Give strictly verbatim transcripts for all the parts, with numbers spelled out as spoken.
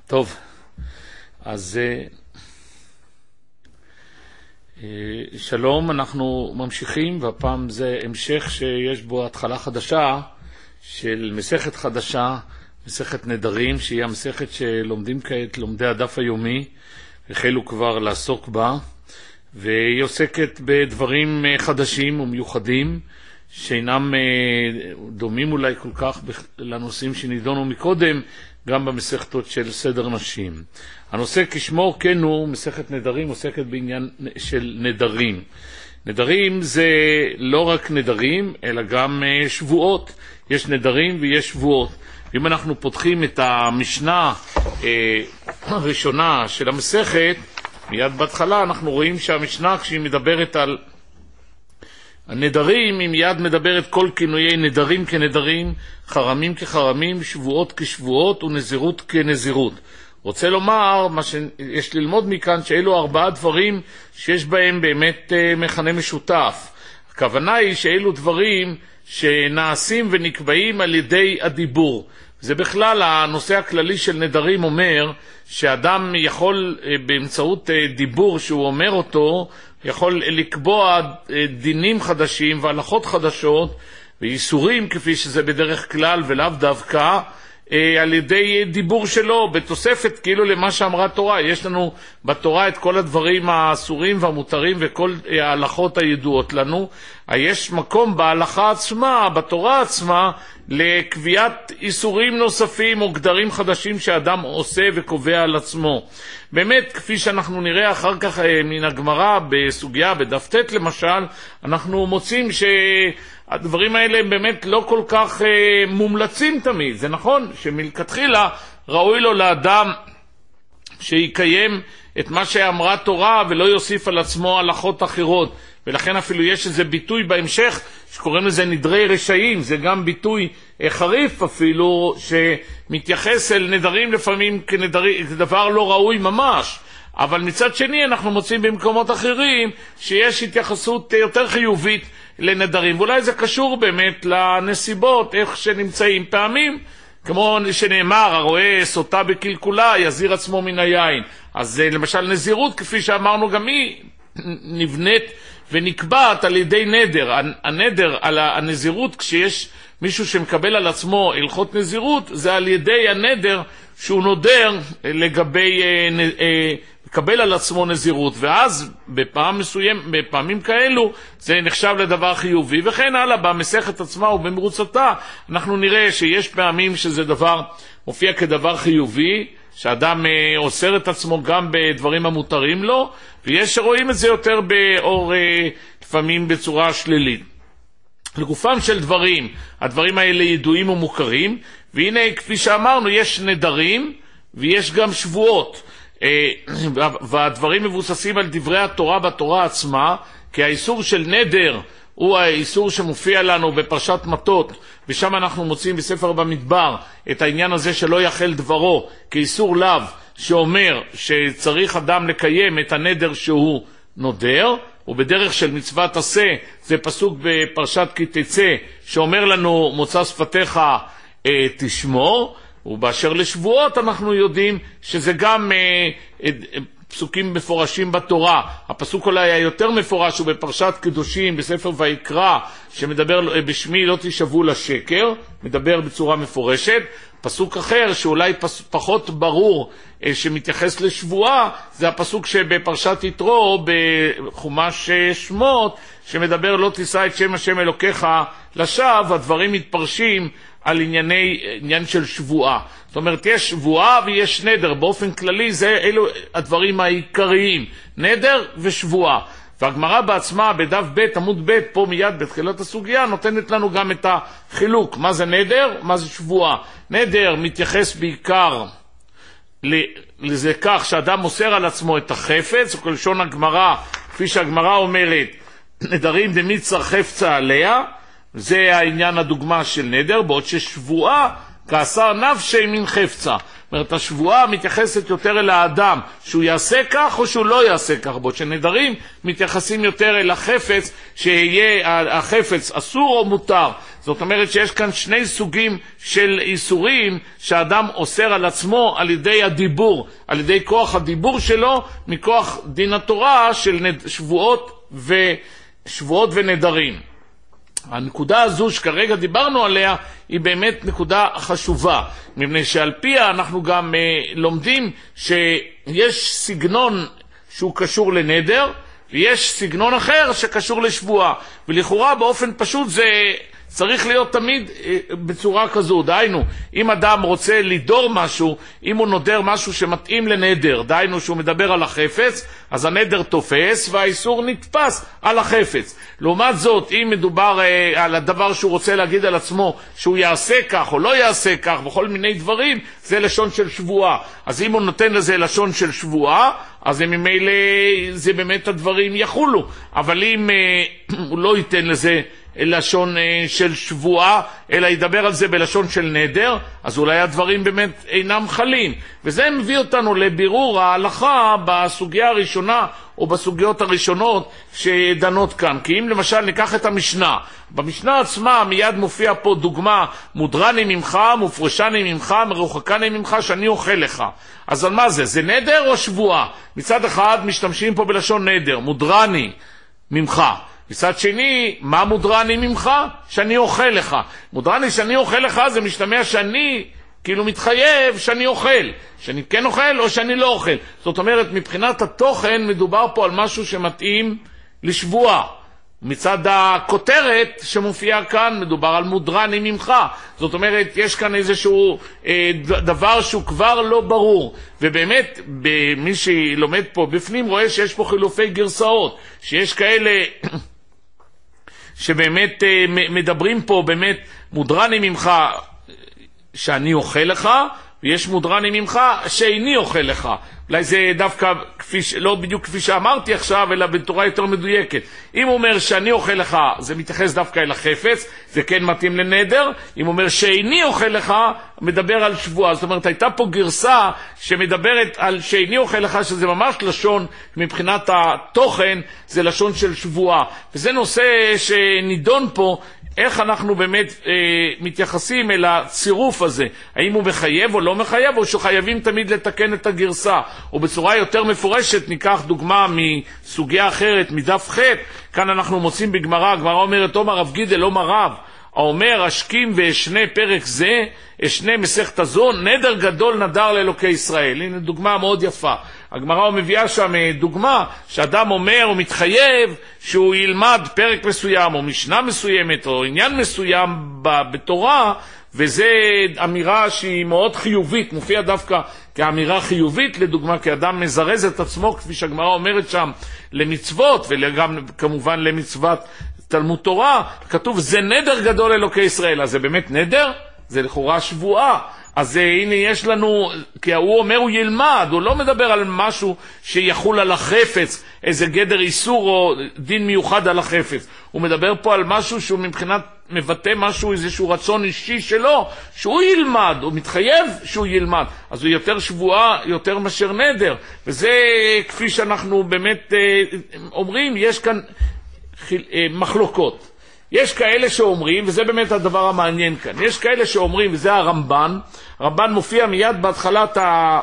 טוב, אז שלום, אנחנו ממשיכים, והפעם זה המשך שיש בו התחלה חדשה של מסכת חדשה, מסכת נדרים, שהיא המסכת שלומדים כעת לומדי הדף היומי, החלו כבר לעסוק בה, והיא עוסקת בדברים חדשים ומיוחדים, שאינם דומים אולי כל כך לנושאים שנידונו מקודם, גם במסכתות של סדר נשים. הנושא כשמו כן הוא, מסכת נדרים עוסקת בעניין של נדרים. נדרים זה לא רק נדרים, אלא גם שבועות. יש נדרים ויש שבועות. אם אנחנו פותחים את המשנה אה, הראשונה של המסכת, מיד בהתחלה אנחנו רואים שהמשנה כשהיא מדברת על הנדרים, היא מיד מדברת כל כינויי נדרים כנדרים, חרמים כחרמים, שבועות כשבועות ונזירות כנזירות. רוצה לומר, מה שיש ללמוד מכאן, שאלו ארבעה דברים שיש בהם באמת מכנה משותף. הכוונה היא שאלו דברים שנעשים ונקבעים על ידי הדיבור. זה בכלל הנושא הכללי של נדרים אומר שאדם יכול באמצעות דיבור שהוא אומר אותו, יכול לקבוע דינים חדשים והלכות חדשות ואיסורים כפי שזה בדרך כלל ולאו דווקא על ידי דיבור שלו, בתוספת כאילו למה שאמרה תורה. יש לנו בתורה את כל הדברים האסורים והמותרים וכל ההלכות הידועות לנו. יש מקום בהלכה עצמה, בתורה עצמה, לקביעת איסורים נוספים או גדרים חדשים שאדם עושה וקובע על עצמו. באמת, כפי שאנחנו נראה אחר כך מן הגמרא בסוגיה, בדף ט' למשל, אנחנו מוצאים שהדברים האלה הם באמת לא כל כך אה, מומלצים תמיד. זה נכון שמלכתחילה ראוי לו לאדם שיקיים את מה שאמרה תורה ולא יוסיף על עצמו הלכות אחרות. ולכן אפילו יש איזה ביטוי בהמשך שקוראים לזה נדרי רשעים. זה גם ביטוי חריף אפילו שמתייחס אל נדרים לפעמים כנדרים, כדבר לא ראוי ממש. אבל מצד שני אנחנו מוצאים במקומות אחרים שיש התייחסות יותר חיובית לנדרים. ואולי זה קשור באמת לנסיבות, איך שנמצאים פעמים. כמו שנאמר, הרואה סוטה בקלקולה יזיר עצמו מן היין. אז למשל נזירות, כפי שאמרנו, גם היא נבנית ונקבעת על ידי נדר. הנדר על הנזירות, כשיש מישהו שמקבל על עצמו הלכות נזירות, זה על ידי הנדר שהוא נודר לגבי מקבל על עצמו נזירות, ואז בפעם מסוים, בפעמים כאלו זה נחשב לדבר חיובי, וכן הלאה במסכת עצמה ובמרוצתה אנחנו נראה שיש פעמים שזה דבר מופיע כדבר חיובי, שאדם אוסר את עצמו גם בדברים המותרים לו, ויש שרואים את זה יותר באור לפעמים בצורה שלילית. לגופם של דברים, הדברים האלה ידועים ומוכרים, והנה כפי שאמרנו יש נדרים ויש גם שבועות, והדברים מבוססים על דברי התורה בתורה עצמה, כי האיסור של נדר הוא האיסור שמופיע לנו בפרשת מטות, ושם אנחנו מוצאים בספר במדבר את העניין הזה שלא יחל דברו כאיסור לאו, שאומר שצריך אדם לקיים את הנדר שהוא נודר, ובדרך של מצוות עשה, זה פסוק בפרשת כי תצא שאומר לנו מוצא שפתיך אה, תשמור, ובאשר לשבועות אנחנו יודעים שזה גם אה, אה, פסוקים מפורשים בתורה. הפסוק אולי היותר מפורש הוא בפרשת קדושים בספר ויקרא, שמדבר בשמי לא תשבו לשקר, מדבר בצורה מפורשת. פסוק אחר שאולי פס, פחות ברור אה, שמתייחס לשבועה, זה הפסוק שבפרשת יתרו בחומש שמות, שמדבר לא תישא את שם השם אלוקיך לשווא. הדברים מתפרשים על ענייני, עניין של שבועה. זאת אומרת, יש שבועה ויש נדר. באופן כללי, זה אלו הדברים העיקריים. נדר ושבועה. והגמרא בעצמה, בדף ב' עמוד ב', פה מיד בתחילת הסוגיה, נותנת לנו גם את החילוק. מה זה נדר? מה זה שבועה? נדר מתייחס בעיקר לזה כך שאדם מוסר על עצמו את החפץ, או כלשון הגמרא, כפי שהגמרא אומרת, נדרים דמית צר חפצה עליה, זה העניין הדוגמה של נדר, בעוד ששבועה כאסר נפשי מן חפצה. זאת אומרת, השבועה מתייחסת יותר אל האדם, שהוא יעשה כך או שהוא לא יעשה כך, בו שנדרים מתייחסים יותר אל החפץ, שיהיה החפץ אסור או מותר. זאת אומרת שיש כאן שני סוגים של איסורים שהאדם אוסר על עצמו על ידי הדיבור, על ידי כוח הדיבור שלו, מכוח דין התורה של שבועות ושבועות ונדרים. הנקודה הזו שכרגע דיברנו עליה היא באמת נקודה חשובה, מפני שעל פיה אנחנו גם אה, לומדים שיש סגנון שהוא קשור לנדר, ויש סגנון אחר שקשור לשבועה, ולכאורה באופן פשוט זה צריך להיות תמיד אה, בצורה כזו. דהיינו, אם אדם רוצה לדור משהו, אם הוא נודר משהו שמתאים לנדר, דהיינו שהוא מדבר על החפץ, אז הנדר תופס והאיסור נתפס על החפץ. לעומת זאת, אם מדובר אה, על הדבר שהוא רוצה להגיד על עצמו, שהוא יעשה כך או לא יעשה כך, וכל מיני דברים, זה לשון של שבועה. אז אם הוא נותן לזה לשון של שבועה, אז ממילא זה באמת הדברים יחולו. אבל אם אה, הוא לא ייתן לזה לשון של שבועה, אלא ידבר על זה בלשון של נדר, אז אולי הדברים באמת אינם חלים. וזה מביא אותנו לבירור ההלכה בסוגיה הראשונה, או בסוגיות הראשונות שדנות כאן. כי אם למשל ניקח את המשנה, במשנה עצמה מיד מופיע פה דוגמה, מודרני ממך, מופרשני ממך, מרוחקני ממך, שאני אוכל לך. אז על מה זה? זה נדר או שבועה? מצד אחד משתמשים פה בלשון נדר, מודרני ממך. מצד שני, מה מודרני ממך? שאני אוכל לך. מודרני שאני אוכל לך זה משתמע שאני כאילו מתחייב שאני אוכל. שאני כן אוכל או שאני לא אוכל. זאת אומרת, מבחינת התוכן מדובר פה על משהו שמתאים לשבועה. מצד הכותרת שמופיע כאן מדובר על מודרני ממך. זאת אומרת, יש כאן איזשהו אה, דבר שהוא כבר לא ברור. ובאמת, מי שלומד פה בפנים רואה שיש פה חילופי גרסאות. שיש כאלה שבאמת אה, מדברים פה באמת מודרני ממך שאני אוכל לך, ויש מודרני ממך שאיני אוכל לך. אולי זה דווקא כפי, לא בדיוק כפי שאמרתי עכשיו, אלא בתורה יותר מדויקת. אם הוא אומר שאני אוכל לך, זה מתייחס דווקא אל החפץ, זה כן מתאים לנדר. אם הוא אומר שאיני אוכל לך, מדבר על שבועה. זאת אומרת, הייתה פה גרסה שמדברת על שאיני אוכל לך, שזה ממש לשון, מבחינת התוכן, זה לשון של שבועה. וזה נושא שנידון פה, איך אנחנו באמת אה, מתייחסים אל הצירוף הזה. האם הוא מחייב או לא מחייב, או שחייבים תמיד לתקן את הגרסה. או בצורה יותר מפורשת, ניקח דוגמה מסוגיה אחרת, מדף ח', כאן אנחנו מוצאים בגמרא, הגמרא אומרת, אומר רב גידל, אומר רב, האומר, השכים ואשנה פרק זה, אשנה מסכת הזון, נדר גדול נדר לאלוקי ישראל. הנה דוגמה מאוד יפה. הגמרא מביאה שם דוגמה שאדם אומר או מתחייב שהוא ילמד פרק מסוים או משנה מסוימת או עניין מסוים בתורה, וזה אמירה שהיא מאוד חיובית, מופיע דווקא כאמירה חיובית, לדוגמה, כי אדם מזרז את עצמו, כפי שהגמרא אומרת שם, למצוות, וגם כמובן למצוות תלמוד תורה, כתוב זה נדר גדול אלוקי ישראל. אז זה באמת נדר? זה לכאורה שבועה. אז הנה יש לנו, כי הוא אומר הוא ילמד, הוא לא מדבר על משהו שיחול על החפץ, איזה גדר איסור או דין מיוחד על החפץ. הוא מדבר פה על משהו שהוא מבחינת מבטא משהו, איזשהו רצון אישי שלו, שהוא ילמד, הוא מתחייב שהוא ילמד. אז הוא יותר שבועה, יותר מאשר נדר. וזה כפי שאנחנו באמת אומרים, יש כאן מחלוקות. יש כאלה שאומרים, וזה באמת הדבר המעניין כאן, יש כאלה שאומרים, וזה הרמב"ן, הרמב"ן מופיע מיד בהתחלת ה...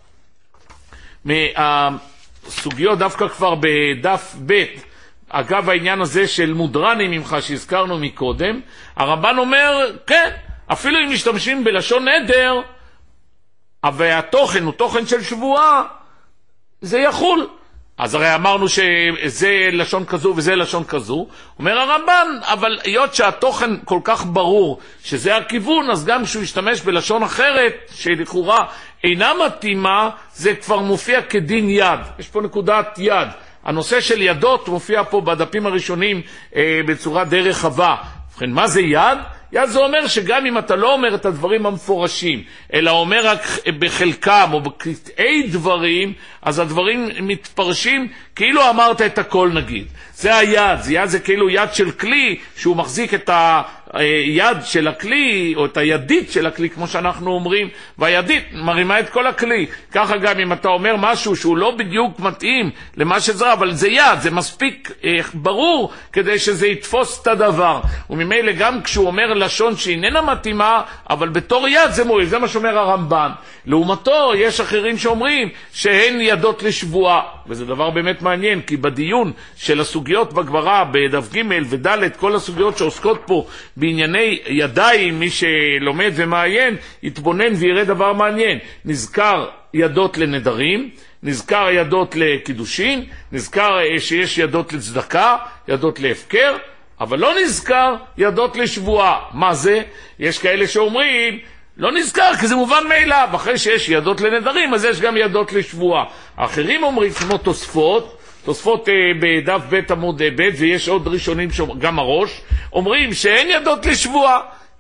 הסוגיות דווקא כבר בדף ב', אגב העניין הזה של מודרני ממך שהזכרנו מקודם, הרמב"ן אומר, כן, אפילו אם משתמשים בלשון נדר, והתוכן הוא תוכן של שבועה, זה יחול. אז הרי אמרנו שזה לשון כזו וזה לשון כזו. אומר הרמב"ן, אבל היות שהתוכן כל כך ברור שזה הכיוון, אז גם כשהוא ישתמש בלשון אחרת, שלכאורה אינה מתאימה, זה כבר מופיע כדין יד. יש פה נקודת יד. הנושא של ידות מופיע פה בדפים הראשונים אה, בצורה די רחבה. ובכן, מה זה יד? יד זה אומר שגם אם אתה לא אומר את הדברים המפורשים, אלא אומר רק בחלקם או בקטעי דברים, אז הדברים מתפרשים כאילו אמרת את הכל נגיד. זה היד, זה יד זה כאילו יד של כלי שהוא מחזיק את היד של הכלי, או את הידית של הכלי, כמו שאנחנו אומרים, והידית מרימה את כל הכלי. ככה גם אם אתה אומר משהו שהוא לא בדיוק מתאים למה שזה, אבל זה יד, זה מספיק אה, ברור כדי שזה יתפוס את הדבר. וממילא גם כשהוא אומר לשון שאיננה מתאימה, אבל בתור יד זה מועיל, זה מה שאומר הרמב"ן. לעומתו יש אחרים שאומרים שהן ידות לשבועה, וזה דבר באמת מעניין, כי בדיון של הסוגיות בגמרא, בדף ג' וד', כל הסוגיות שעוסקות פה בענייני ידיים, מי שלומד ומעיין, יתבונן ויראה דבר מעניין. נזכר ידות לנדרים, נזכר ידות לקידושין, נזכר שיש ידות לצדקה, ידות להפקר, אבל לא נזכר ידות לשבועה. מה זה? יש כאלה שאומרים, לא נזכר, כי זה מובן מאליו. אחרי שיש ידות לנדרים, אז יש גם ידות לשבועה. האחרים אומרים, כמו תוספות, תוספות אה, בדף ב' עמוד ב', ויש עוד ראשונים, שאומר, גם הראש, אומרים שאין ידות לשבועה.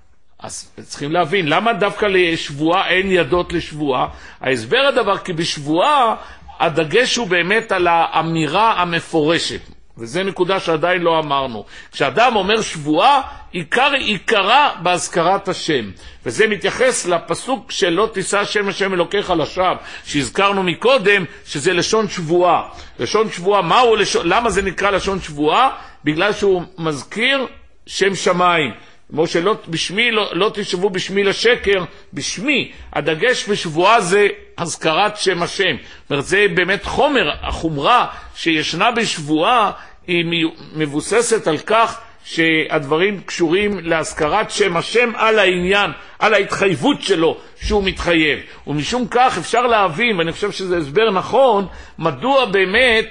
אז צריכים להבין, למה דווקא לשבועה אין ידות לשבועה? ההסבר הדבר, כי בשבועה הדגש הוא באמת על האמירה המפורשת. וזה נקודה שעדיין לא אמרנו. כשאדם אומר שבועה, עיקר עיקרה בהזכרת השם. וזה מתייחס לפסוק שלא תישא שם השם אלוקיך לשווא, שהזכרנו מקודם, שזה לשון שבועה. לשון שבועה, מהו לשון, למה זה נקרא לשון שבועה? בגלל שהוא מזכיר שם שמיים. כמו שלא בשמי, לא, לא תשבו בשמי לשקר, בשמי. הדגש בשבועה זה הזכרת שם השם. זאת אומרת, זה באמת חומר, החומרה שישנה בשבועה, היא מבוססת על כך שהדברים קשורים להזכרת שם השם על העניין, על ההתחייבות שלו שהוא מתחייב. ומשום כך אפשר להבין, ואני חושב שזה הסבר נכון, מדוע באמת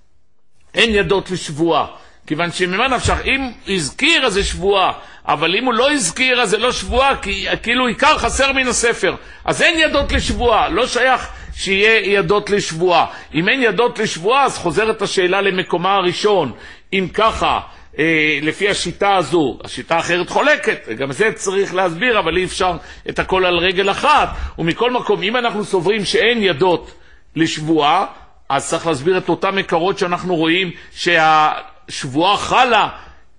אין ידות לשבועה. כיוון שממה נפשך, אם הזכיר אז זה שבועה, אבל אם הוא לא הזכיר אז זה לא שבועה, כי כאילו עיקר חסר מן הספר. אז אין ידות לשבועה, לא שייך שיהיה ידות לשבועה. אם אין ידות לשבועה, אז חוזרת השאלה למקומה הראשון. אם ככה, אה, לפי השיטה הזו, השיטה האחרת חולקת, גם זה צריך להסביר, אבל אי אפשר את הכל על רגל אחת. ומכל מקום, אם אנחנו סוברים שאין ידות לשבועה, אז צריך להסביר את אותם מקורות שאנחנו רואים שהשבועה חלה,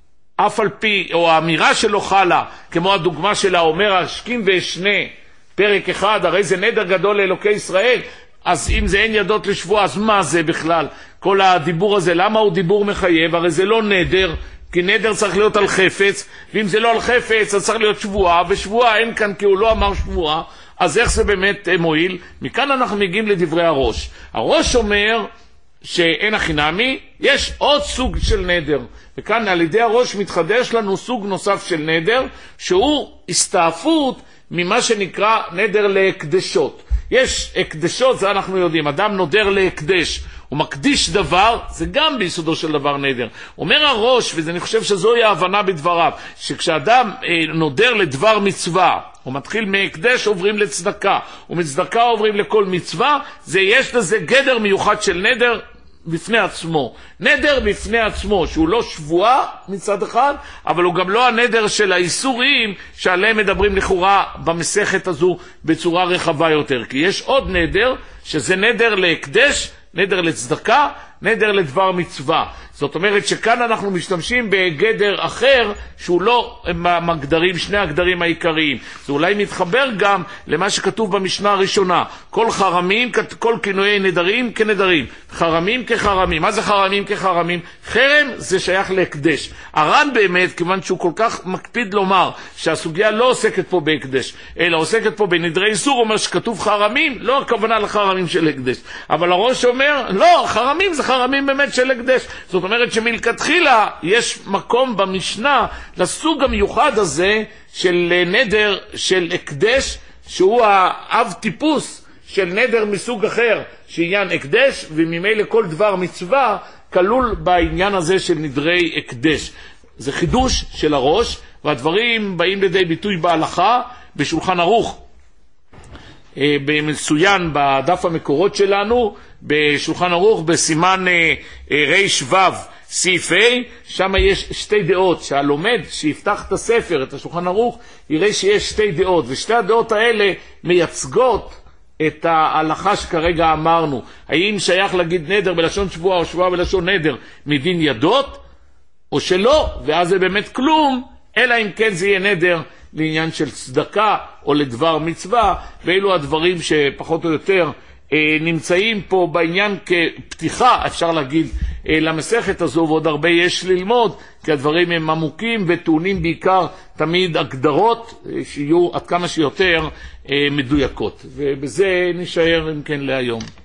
אף על פי, או האמירה שלו חלה, כמו הדוגמה שלה אומר, השכים ואשנה, פרק אחד, הרי זה נדר גדול לאלוקי ישראל. אז אם זה אין ידות לשבועה, אז מה זה בכלל? כל הדיבור הזה, למה הוא דיבור מחייב? הרי זה לא נדר, כי נדר צריך להיות על חפץ, ואם זה לא על חפץ, אז צריך להיות שבועה, ושבועה אין כאן כי הוא לא אמר שבועה. אז איך זה באמת מועיל? מכאן אנחנו מגיעים לדברי הראש. הראש אומר שאין החינמי, יש עוד סוג של נדר. וכאן על ידי הראש מתחדש לנו סוג נוסף של נדר, שהוא הסתעפות ממה שנקרא נדר להקדשות. יש הקדשות, זה אנחנו יודעים, אדם נודר להקדש, הוא מקדיש דבר, זה גם ביסודו של דבר נדר. אומר הראש, ואני חושב שזוהי ההבנה בדבריו, שכשאדם אה, נודר לדבר מצווה, הוא מתחיל מהקדש, עוברים לצדקה, ומצדקה עוברים לכל מצווה, זה יש לזה גדר מיוחד של נדר בפני עצמו. נדר בפני עצמו, שהוא לא שבועה מצד אחד, אבל הוא גם לא הנדר של האיסורים שעליהם מדברים לכאורה במסכת הזו בצורה רחבה יותר. כי יש עוד נדר, שזה נדר להקדש, נדר לצדקה, נדר לדבר מצווה. זאת אומרת שכאן אנחנו משתמשים בגדר אחר שהוא לא מגדרים, שני הגדרים העיקריים. זה אולי מתחבר גם למה שכתוב במשנה הראשונה. כל חרמים, כל כינויי נדרים כנדרים. חרמים כחרמים. מה זה חרמים כחרמים? חרם זה שייך להקדש. הר"ן באמת, כיוון שהוא כל כך מקפיד לומר שהסוגיה לא עוסקת פה בהקדש, אלא עוסקת פה בנדרי איסור, אומר שכתוב חרמים, לא הכוונה לחרמים של הקדש. אבל הראש אומר, לא, חרמים זה חרמים באמת של הקדש. זאת אומרת שמלכתחילה יש מקום במשנה לסוג המיוחד הזה של נדר של הקדש, שהוא האב טיפוס של נדר מסוג אחר, שעניין הקדש, וממילא כל דבר מצווה כלול בעניין הזה של נדרי הקדש. זה חידוש של הראש, והדברים באים לידי ביטוי בהלכה, בשולחן ערוך, במצוין בדף המקורות שלנו, בשולחן ערוך בסימן רש וו סעיף A, שם יש שתי דעות, שהלומד שיפתח את הספר, את השולחן ערוך, יראה שיש שתי דעות, ושתי הדעות האלה מייצגות את ההלכה שכרגע אמרנו. האם שייך להגיד נדר בלשון שבועה או שבועה בלשון נדר מדין ידות, או שלא, ואז זה באמת כלום, אלא אם כן זה יהיה נדר לעניין של צדקה או לדבר מצווה, ואלו הדברים שפחות או יותר נמצאים פה בעניין כפתיחה, אפשר להגיד, למסכת הזו, ועוד הרבה יש ללמוד, כי הדברים הם עמוקים וטעונים בעיקר תמיד הגדרות שיהיו עד כמה שיותר מדויקות. ובזה נשאר אם כן להיום.